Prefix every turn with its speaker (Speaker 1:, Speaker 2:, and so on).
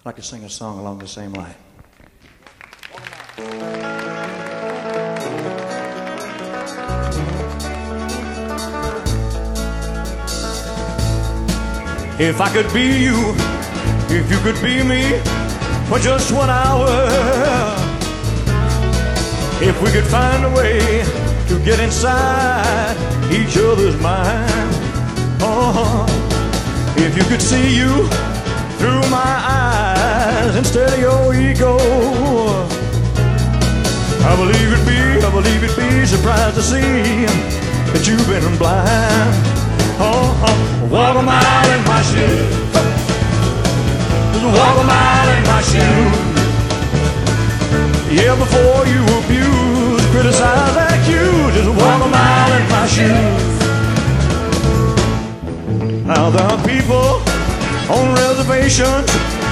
Speaker 1: I'd like to sing a song along the same line. If I could be you, if you could be me, for just 1 hour, if we could find a way to get inside each other's mind, oh, if you could see you through my eyes instead of your ego, I believe it'd be surprised to see that you've been blind. Walk a mile in my shoes, just walk a mile in my shoes. Yeah, before you abuse, criticize, accuse, just walk a mile in my shoes. Now there are people on reservations